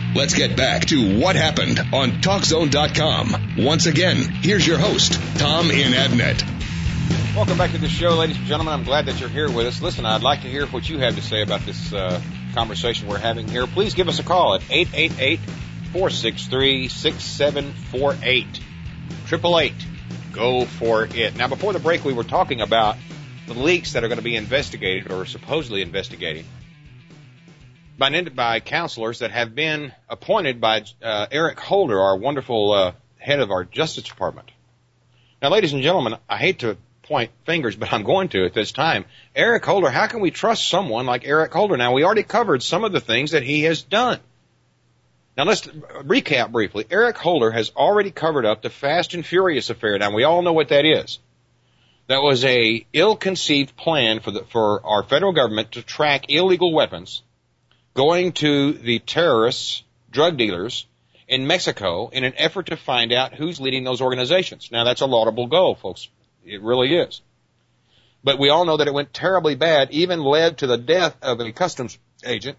Let's get back to What Happened on TalkZone.com. Once again, here's your host, Tom in Abnett. Welcome back to the show, ladies and gentlemen. I'm glad that you're here with us. Listen, I'd like to hear what you have to say about this conversation we're having here. Please give us a call at 888-463-6748. 888-GO for it. Now, before the break, we were talking about the leaks that are going to be investigated or supposedly investigating by counselors that have been appointed by Eric Holder, our wonderful head of our Justice Department. Now, ladies and gentlemen, I hate to point fingers, but I'm going to at this time. Eric Holder, how can we trust someone like Eric Holder? Now, we already covered some of the things that he has done. Now, let's recap briefly. Eric Holder has already covered up the Fast and Furious affair. Now, we all know what that is. That was a ill-conceived plan for our federal government to track illegal weapons going to the terrorists, drug dealers in Mexico in an effort to find out who's leading those organizations. Now, that's a laudable goal, folks. It really is. But we all know that it went terribly bad, even led to the death of a customs agent,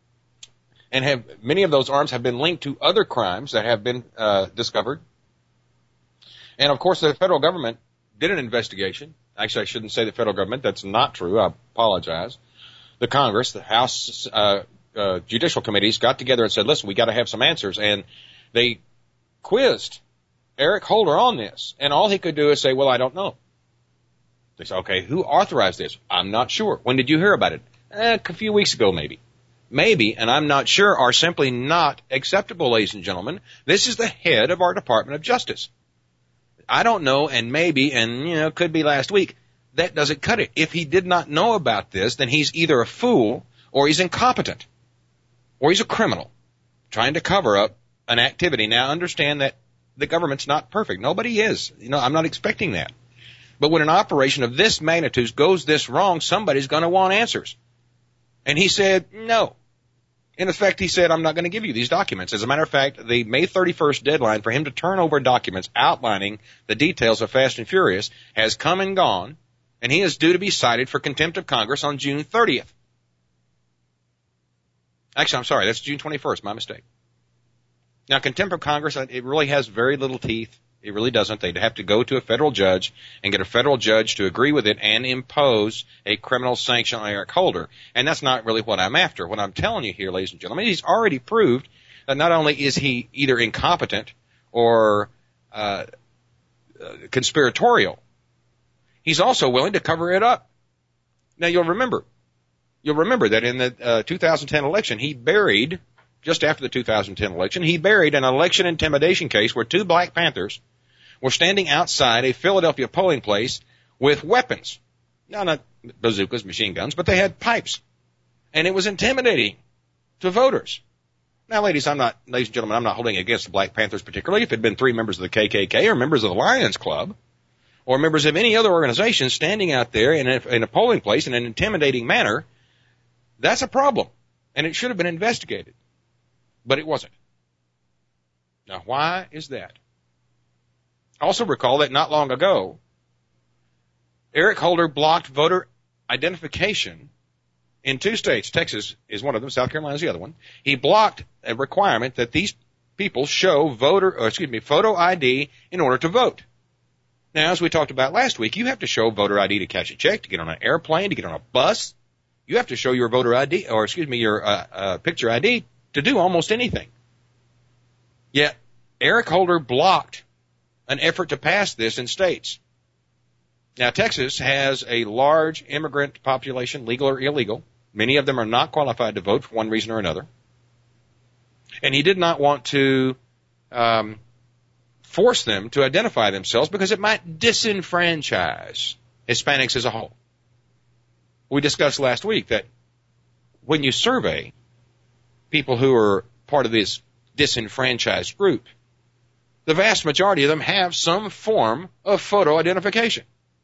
and many of those arms have been linked to other crimes that have been discovered. And, of course, the federal government did an investigation. Actually, I shouldn't say the federal government. That's not true. I apologize. The Congress, the House judicial committees got together and said, listen, we got to have some answers. And they quizzed Eric Holder on this. And all he could do is say, well, I don't know. They said, okay, who authorized this? I'm not sure. When did you hear about it? A few weeks ago, maybe. Maybe, and I'm not sure, are simply not acceptable, ladies and gentlemen. This is the head of our Department of Justice. I don't know, and maybe, and, could be last week. That doesn't cut it. If he did not know about this, then he's either a fool or he's incompetent or he's a criminal trying to cover up an activity. Now, understand that the government's not perfect. Nobody is. I'm not expecting that. But when an operation of this magnitude goes this wrong, somebody's going to want answers. And he said, no. In effect, he said, I'm not going to give you these documents. As a matter of fact, the May 31st deadline for him to turn over documents outlining the details of Fast and Furious has come and gone, and he is due to be cited for contempt of Congress on June 30th. Actually, I'm sorry, that's June 21st, my mistake. Now, contempt of Congress, it really has very little teeth. It really doesn't. They'd have to go to a federal judge and get a federal judge to agree with it and impose a criminal sanction on Eric Holder. And that's not really what I'm after. What I'm telling you here, ladies and gentlemen, he's already proved that not only is he either incompetent or conspiratorial, he's also willing to cover it up. Now, you'll remember that in the 2010 election, just after the 2010 election, he buried an election intimidation case where two Black Panthers were standing outside a Philadelphia polling place with weapons. Now, not bazookas, machine guns, but they had pipes. And it was intimidating to voters. Now, ladies and gentlemen, I'm not holding against the Black Panthers particularly. If it had been three members of the KKK or members of the Lions Club or members of any other organization standing out there in a polling place in an intimidating manner, that's a problem. And it should have been investigated. But it wasn't. Now, why is that? Also recall that not long ago, Eric Holder blocked voter identification in two states. Texas is one of them. South Carolina is the other one. He blocked a requirement that these people show photo ID in order to vote. Now, as we talked about last week, you have to show voter ID to cash a check, to get on an airplane, to get on a bus. You have to show your voter ID, your picture ID to do almost anything. Yet, Eric Holder blocked an effort to pass this in states. Now, Texas has a large immigrant population, legal or illegal. Many of them are not qualified to vote for one reason or another. And he did not want to force them to identify themselves because it might disenfranchise Hispanics as a whole. We discussed last week that when you survey people who are part of this disenfranchised group, the vast majority of them have some form of photo identification.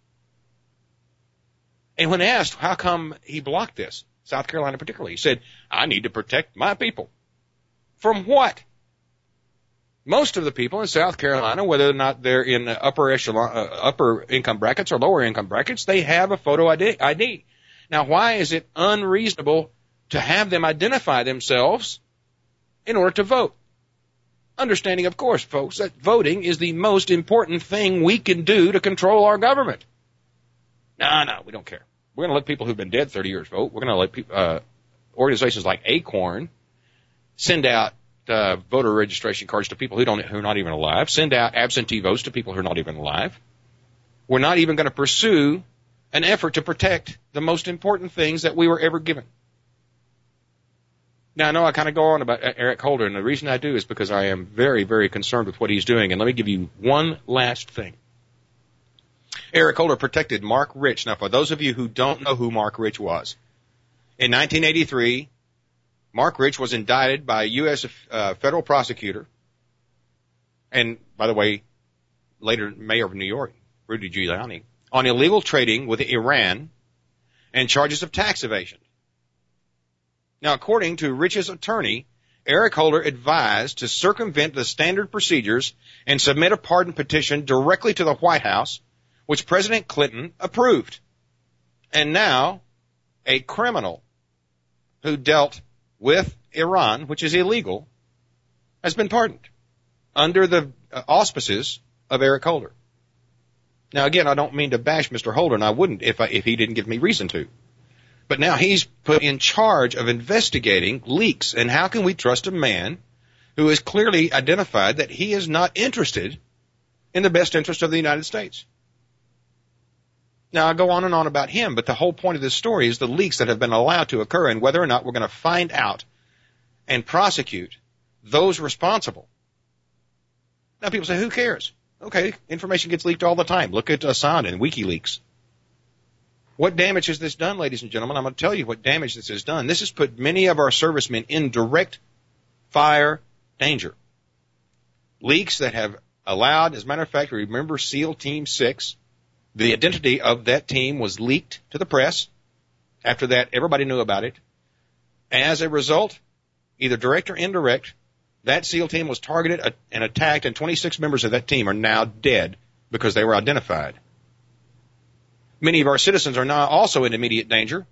And when asked how come he blocked this, South Carolina particularly, he said, I need to protect my people. From what? Most of the people in South Carolina, whether or not they're in upper income brackets or lower income brackets, they have a photo ID. Now, why is it unreasonable to have them identify themselves in order to vote. Understanding, of course, folks, that voting is the most important thing we can do to control our government. No, we don't care. We're going to let people who've been dead 30 years vote. We're going to let organizations like Acorn send out voter registration cards to people who are not even alive. Send out absentee votes to people who are not even alive. We're not even going to pursue an effort to protect the most important things that we were ever given. Now, I know I kind of go on about Eric Holder, and the reason I do is because I am very, very concerned with what he's doing. And let me give you one last thing. Eric Holder protected Mark Rich. Now, for those of you who don't know who Mark Rich was, in 1983, Mark Rich was indicted by a U.S. Federal prosecutor, and, by the way, later mayor of New York, Rudy Giuliani, on illegal trading with Iran and charges of tax evasion. Now, according to Rich's attorney, Eric Holder advised to circumvent the standard procedures and submit a pardon petition directly to the White House, which President Clinton approved. And now, a criminal who dealt with Iran, which is illegal, has been pardoned under the auspices of Eric Holder. Now, again, I don't mean to bash Mr. Holder, and I wouldn't if he didn't give me reason to. But now he's put in charge of investigating leaks, and how can we trust a man who has clearly identified that he is not interested in the best interest of the United States? Now, I go on and on about him, but the whole point of this story is the leaks that have been allowed to occur and whether or not we're going to find out and prosecute those responsible. Now, people say, who cares? Okay, information gets leaked all the time. Look at Assange and WikiLeaks. What damage has this done, ladies and gentlemen? I'm going to tell you what damage this has done. This has put many of our servicemen in direct fire danger. Leaks that have allowed, as a matter of fact, remember SEAL Team 6? The identity of that team was leaked to the press. After that, everybody knew about it. As a result, either direct or indirect, that SEAL team was targeted and attacked, and 26 members of that team are now dead because they were identified. Many of our citizens are now also in immediate danger,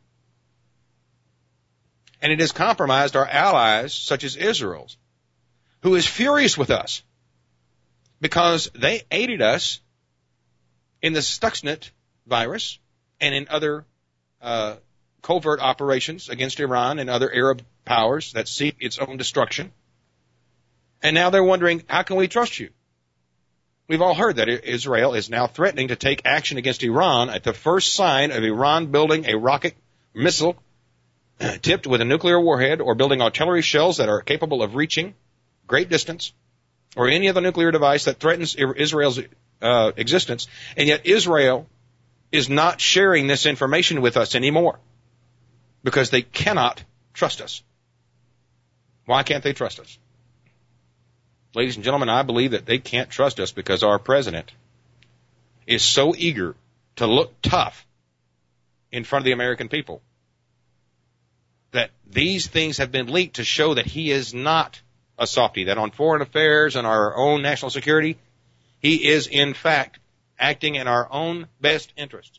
and it has compromised our allies, such as Israel's, who is furious with us because they aided us in the Stuxnet virus and in other covert operations against Iran and other Arab powers that seek its own destruction. And now they're wondering, how can we trust you? We've all heard that Israel is now threatening to take action against Iran at the first sign of Iran building a rocket missile tipped with a nuclear warhead, or building artillery shells that are capable of reaching great distance, or any other nuclear device that threatens Israel's existence. And yet Israel is not sharing this information with us anymore because they cannot trust us. Why can't they trust us? Ladies and gentlemen, I believe that they can't trust us because our president is so eager to look tough in front of the American people that these things have been leaked to show that he is not a softy, that on foreign affairs and our own national security, he is, in fact, acting in our own best interest.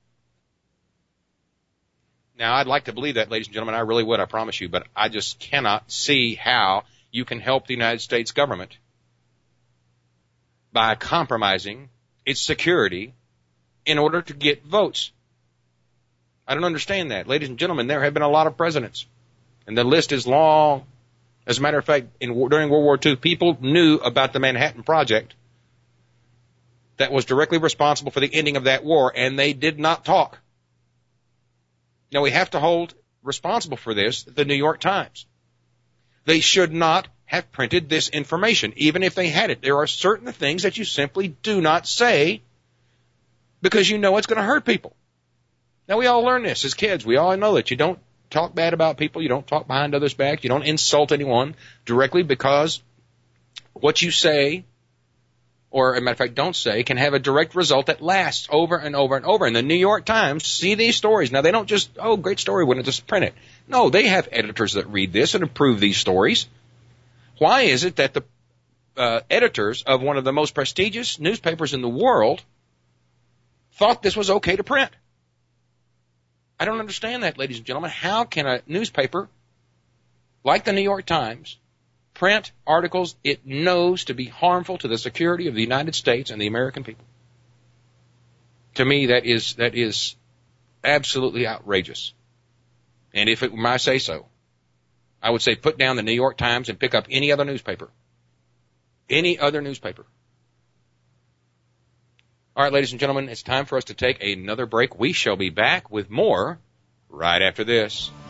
Now, I'd like to believe that, ladies and gentlemen. I really would, I promise you, but I just cannot see how you can help the United States government by compromising its security in order to get votes. I don't understand that. Ladies and gentlemen, there have been a lot of presidents, and the list is long. As a matter of fact, during World War II, people knew about the Manhattan Project that was directly responsible for the ending of that war, and they did not talk. Now, we have to hold responsible for this the New York Times. They should not have printed this information, even if they had it. There are certain things that you simply do not say because you know it's going to hurt people. Now, we all learn this as kids. We all know that you don't talk bad about people. You don't talk behind others' back. You don't insult anyone directly, because what you say, or as a matter of fact, don't say, can have a direct result that lasts over and over and over. And the New York Times see these stories. Now, they don't just, oh, great story, wouldn't just print it. No, they have editors that read this and approve these stories. Why is it that the editors of one of the most prestigious newspapers in the world thought this was okay to print? I don't understand that, ladies and gentlemen. How can a newspaper like the New York Times print articles it knows to be harmful to the security of the United States and the American people. To me, that is absolutely outrageous. And if it were my say-so, I would say put down the New York Times and pick up any other newspaper. Any other newspaper. All right, ladies and gentlemen, it's time for us to take another break. We shall be back with more right after this.